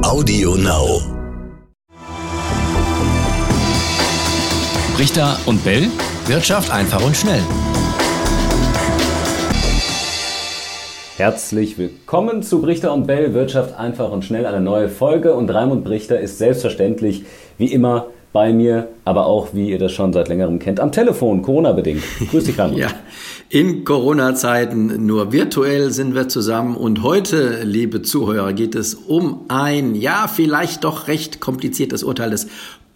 Audio Now. Richter und Bell. Wirtschaft einfach und schnell. Herzlich willkommen zu Brichter und Bell, Wirtschaft einfach und schnell, eine neue Folge. Und Raimund Brichter ist selbstverständlich wie immer bei mir, aber auch, wie ihr das schon seit längerem kennt, am Telefon, Corona-bedingt. Grüß dich, Raimund. Ja, in Corona-Zeiten nur virtuell sind wir zusammen. Und heute, liebe Zuhörer, geht es um ein, ja, vielleicht doch recht kompliziertes Urteil des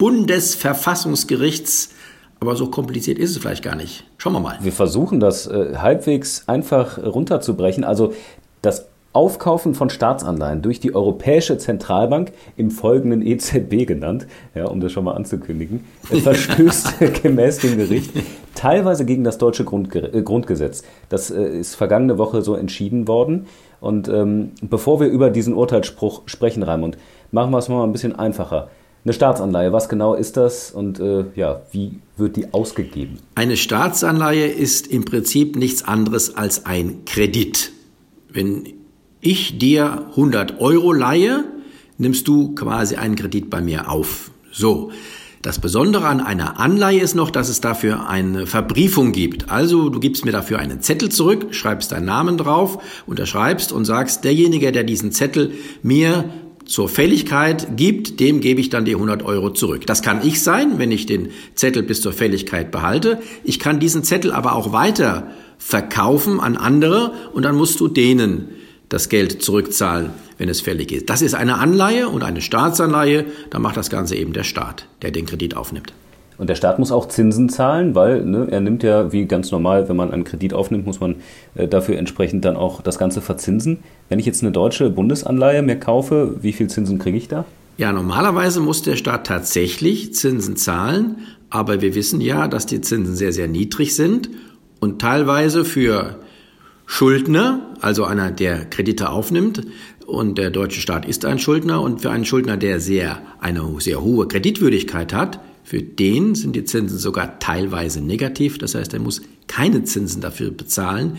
Bundesverfassungsgerichts. Aber so kompliziert ist es vielleicht gar nicht. Schauen wir mal. Wir versuchen das halbwegs einfach runterzubrechen. Also das Aufkaufen von Staatsanleihen durch die Europäische Zentralbank, im Folgenden EZB genannt, ja, um das schon mal anzukündigen, verstößt gemäß dem Gericht teilweise gegen das deutsche Grundgesetz. Das ist vergangene Woche so entschieden worden. Und bevor wir über diesen Urteilsspruch sprechen, Raimund, machen wir es mal ein bisschen einfacher. Eine Staatsanleihe, was genau ist das und wie wird die ausgegeben? Eine Staatsanleihe ist im Prinzip nichts anderes als ein Kredit. Wenn ich dir 100 Euro leihe, nimmst du quasi einen Kredit bei mir auf. So. Das Besondere an einer Anleihe ist noch, dass es dafür eine Verbriefung gibt. Also du gibst mir dafür einen Zettel zurück, schreibst deinen Namen drauf, unterschreibst und sagst, derjenige, der diesen Zettel mir zur Fälligkeit gibt, dem gebe ich dann die 100 Euro zurück. Das kann ich sein, wenn ich den Zettel bis zur Fälligkeit behalte. Ich kann diesen Zettel aber auch weiter verkaufen an andere und dann musst du denen das Geld zurückzahlen, wenn es fällig ist. Das ist eine Anleihe und eine Staatsanleihe, da macht das Ganze eben der Staat, der den Kredit aufnimmt. Und der Staat muss auch Zinsen zahlen, weil er nimmt ja, wie ganz normal, wenn man einen Kredit aufnimmt, muss man dafür entsprechend dann auch das Ganze verzinsen. Wenn ich jetzt eine deutsche Bundesanleihe mir kaufe, wie viel Zinsen kriege ich da? Ja, normalerweise muss der Staat tatsächlich Zinsen zahlen, aber wir wissen ja, dass die Zinsen sehr, sehr niedrig sind und teilweise für Schuldner, also einer, der Kredite aufnimmt, und der deutsche Staat ist ein Schuldner, und für einen Schuldner, der eine sehr hohe Kreditwürdigkeit hat, für den sind die Zinsen sogar teilweise negativ. Das heißt, er muss keine Zinsen dafür bezahlen.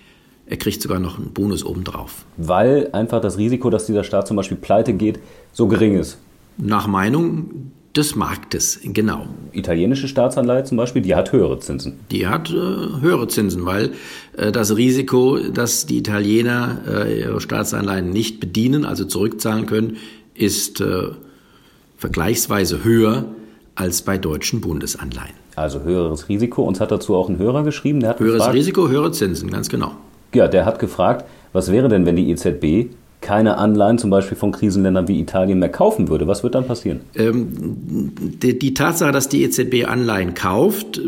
Er kriegt sogar noch einen Bonus obendrauf. Weil einfach das Risiko, dass dieser Staat zum Beispiel pleite geht, so gering ist. Nach Meinung des Marktes, genau. Italienische Staatsanleihe zum Beispiel, die hat höhere Zinsen. Die hat höhere Zinsen, weil das Risiko, dass die Italiener ihre Staatsanleihen nicht bedienen, also zurückzahlen können, ist vergleichsweise höher als bei deutschen Bundesanleihen. Also höheres Risiko. Uns hat dazu auch ein Hörer geschrieben. Der hat höheres gefragt, Risiko, höhere Zinsen, ganz genau. Ja, der hat gefragt, was wäre denn, wenn die EZB keine Anleihen zum Beispiel von Krisenländern wie Italien mehr kaufen würde? Was wird dann passieren? Die Tatsache, dass die EZB Anleihen kauft,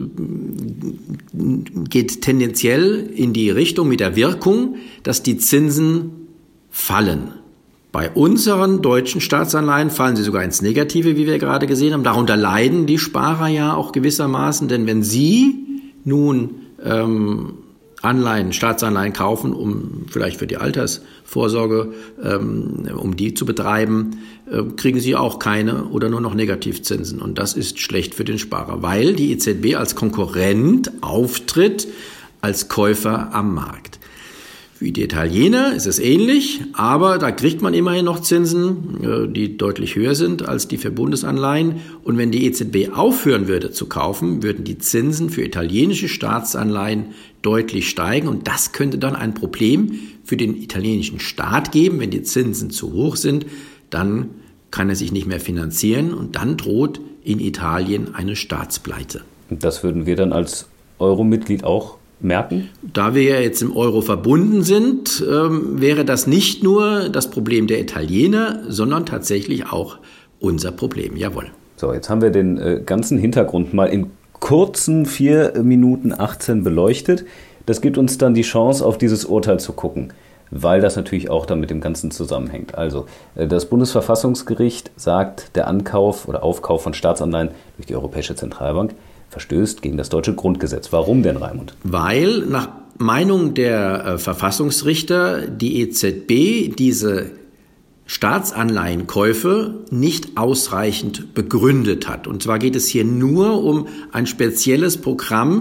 geht tendenziell in die Richtung mit der Wirkung, dass die Zinsen fallen. Bei unseren deutschen Staatsanleihen fallen sie sogar ins Negative, wie wir gerade gesehen haben. Darunter leiden die Sparer ja auch gewissermaßen, denn wenn sie nun Staatsanleihen kaufen, um vielleicht für die Altersvorsorge, um die zu betreiben, kriegen sie auch keine oder nur noch Negativzinsen. Und das ist schlecht für den Sparer, weil die EZB als Konkurrent auftritt, als Käufer am Markt. Für die Italiener ist es ähnlich, aber da kriegt man immerhin noch Zinsen, die deutlich höher sind als die für Bundesanleihen. Und wenn die EZB aufhören würde zu kaufen, würden die Zinsen für italienische Staatsanleihen deutlich steigen. Und das könnte dann ein Problem für den italienischen Staat geben. Wenn die Zinsen zu hoch sind, dann kann er sich nicht mehr finanzieren und dann droht in Italien eine Staatspleite. Und das würden wir dann als Euro-Mitglied auch merken? Da wir ja jetzt im Euro verbunden sind, wäre das nicht nur das Problem der Italiener, sondern tatsächlich auch unser Problem. Jawohl. So, jetzt haben wir den ganzen Hintergrund mal in kurzen 4 Minuten 18 beleuchtet. Das gibt uns dann die Chance, auf dieses Urteil zu gucken, weil das natürlich auch dann mit dem Ganzen zusammenhängt. Also, das Bundesverfassungsgericht sagt, der Ankauf oder Aufkauf von Staatsanleihen durch die Europäische Zentralbank verstößt gegen das deutsche Grundgesetz. Warum denn, Raimund? Weil nach Meinung der Verfassungsrichter die EZB diese Staatsanleihenkäufe nicht ausreichend begründet hat. Und zwar geht es hier nur um ein spezielles Programm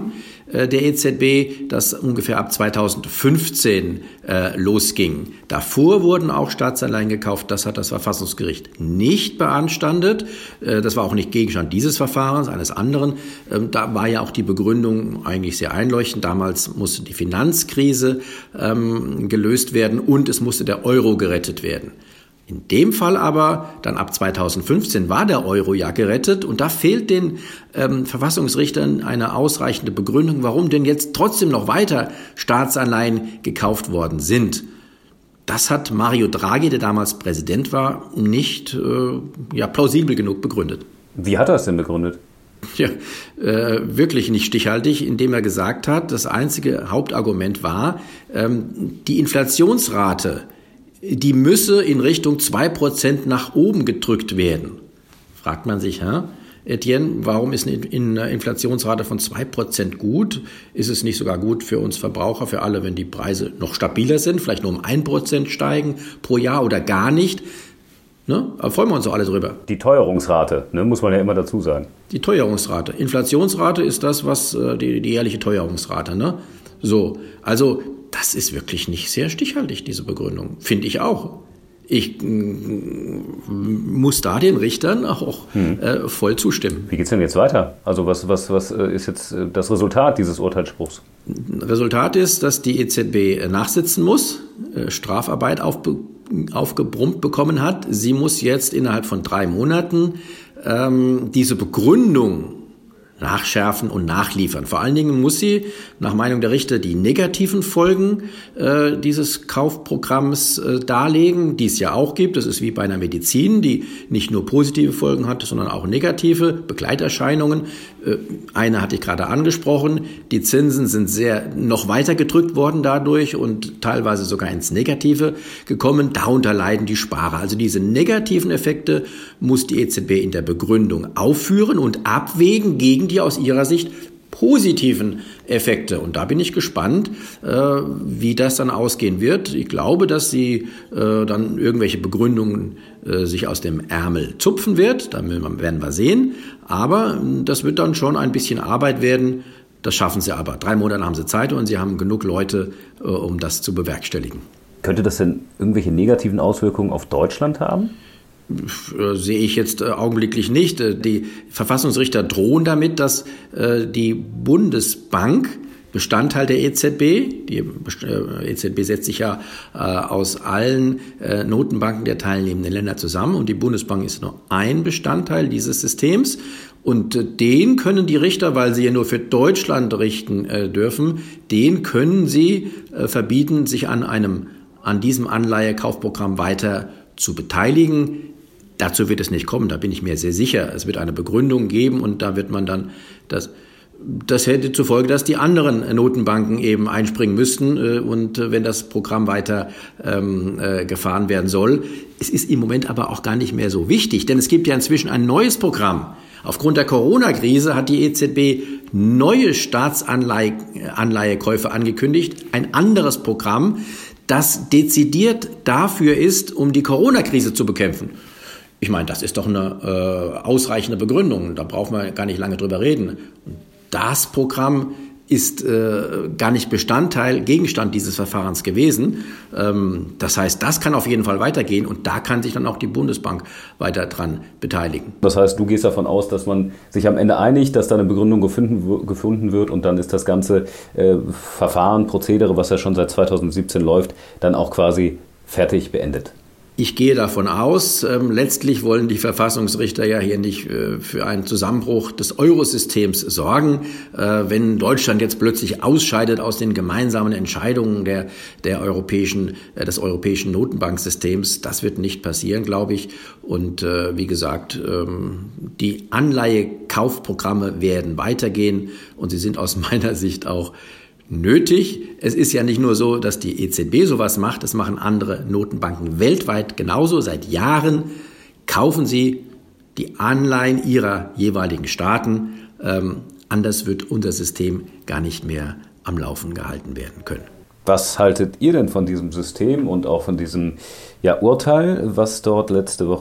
der EZB, das ungefähr ab 2015 losging. Davor wurden auch Staatsanleihen gekauft. Das hat das Verfassungsgericht nicht beanstandet. Das war auch nicht Gegenstand dieses Verfahrens, eines anderen. Da war ja auch die Begründung eigentlich sehr einleuchtend. Damals musste die Finanzkrise gelöst werden und es musste der Euro gerettet werden. In dem Fall aber, dann ab 2015 war der Euro ja gerettet und da fehlt den Verfassungsrichtern eine ausreichende Begründung, warum denn jetzt trotzdem noch weiter Staatsanleihen gekauft worden sind. Das hat Mario Draghi, der damals Präsident war, nicht plausibel genug begründet. Wie hat er es denn begründet? Ja, wirklich nicht stichhaltig, indem er gesagt hat, das einzige Hauptargument war, die Inflationsrate, die müsse in Richtung 2% nach oben gedrückt werden. Fragt man sich, Etienne, warum ist eine Inflationsrate von 2% gut? Ist es nicht sogar gut für uns Verbraucher, für alle, wenn die Preise noch stabiler sind, vielleicht nur um 1% steigen pro Jahr oder gar nicht? Ne? Da freuen wir uns doch alle drüber. Die Teuerungsrate, muss man ja immer dazu sagen. Die Teuerungsrate. Inflationsrate ist das, was die jährliche Teuerungsrate. Ne? So, also das ist wirklich nicht sehr stichhaltig, diese Begründung. Finde ich auch. Ich muss da den Richtern auch voll zustimmen. Wie geht es denn jetzt weiter? Also was ist jetzt das Resultat dieses Urteilsspruchs? Resultat ist, dass die EZB nachsitzen muss, Strafarbeit aufgebrummt bekommen hat. Sie muss jetzt innerhalb von 3 Monaten diese Begründung nachschärfen und nachliefern. Vor allen Dingen muss sie, nach Meinung der Richter, die negativen Folgen dieses Kaufprogramms darlegen, die es ja auch gibt. Das ist wie bei einer Medizin, die nicht nur positive Folgen hat, sondern auch negative Begleiterscheinungen. Eine hatte ich gerade angesprochen. Die Zinsen sind noch weiter gedrückt worden dadurch und teilweise sogar ins Negative gekommen. Darunter leiden die Sparer. Also diese negativen Effekte muss die EZB in der Begründung aufführen und abwägen gegen die aus ihrer Sicht positiven Effekte. Und da bin ich gespannt, wie das dann ausgehen wird. Ich glaube, dass sie dann irgendwelche Begründungen sich aus dem Ärmel zupfen wird. Da werden wir sehen. Aber das wird dann schon ein bisschen Arbeit werden. Das schaffen sie aber. 3 Monate haben sie Zeit und sie haben genug Leute, um das zu bewerkstelligen. Könnte das denn irgendwelche negativen Auswirkungen auf Deutschland haben? Sehe ich jetzt augenblicklich nicht. Die Verfassungsrichter drohen damit, dass die Bundesbank, Bestandteil der EZB, die EZB setzt sich ja aus allen Notenbanken der teilnehmenden Länder zusammen und die Bundesbank ist nur ein Bestandteil dieses Systems. Und den können die Richter, weil sie ja nur für Deutschland richten dürfen, den können sie verbieten, sich an diesem Anleihekaufprogramm weiter zu beteiligen. Dazu wird es nicht kommen, da bin ich mir sehr sicher. Es wird eine Begründung geben und da wird man dann das hätte zur Folge, dass die anderen Notenbanken eben einspringen müssten und wenn das Programm weiter gefahren werden soll. Es ist im Moment aber auch gar nicht mehr so wichtig, denn es gibt ja inzwischen ein neues Programm. Aufgrund der Corona-Krise hat die EZB neue Staatsanleihekäufe angekündigt, ein anderes Programm, das dezidiert dafür ist, um die Corona-Krise zu bekämpfen. Ich meine, das ist doch eine ausreichende Begründung. Da brauchen wir gar nicht lange drüber reden. Das Programm ist gar nicht Gegenstand dieses Verfahrens gewesen. Das heißt, das kann auf jeden Fall weitergehen und da kann sich dann auch die Bundesbank weiter dran beteiligen. Das heißt, du gehst davon aus, dass man sich am Ende einigt, dass da eine Begründung gefunden wird und dann ist das ganze Verfahren, Prozedere, was ja schon seit 2017 läuft, dann auch quasi fertig beendet. Ich gehe davon aus, letztlich wollen die Verfassungsrichter ja hier nicht für einen Zusammenbruch des Eurosystems sorgen. Wenn Deutschland jetzt plötzlich ausscheidet aus den gemeinsamen Entscheidungen des europäischen Notenbanksystems, das wird nicht passieren, glaube ich. Und wie gesagt, die Anleihekaufprogramme werden weitergehen und sie sind aus meiner Sicht auch nötig. Es ist ja nicht nur so, dass die EZB sowas macht, das machen andere Notenbanken weltweit genauso. Seit Jahren kaufen sie die Anleihen ihrer jeweiligen Staaten. Anders wird unser System gar nicht mehr am Laufen gehalten werden können. Was haltet ihr denn von diesem System und auch von diesem Urteil, was dort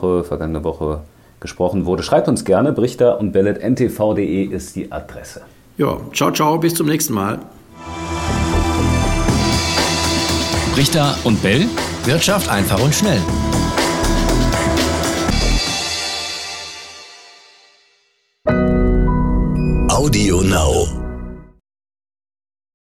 vergangene Woche gesprochen wurde? Schreibt uns gerne, brichter@ntv.de ist die Adresse. Ja, ciao, ciao, bis zum nächsten Mal. Richter und Bell. Wirtschaft einfach und schnell. Audio Now.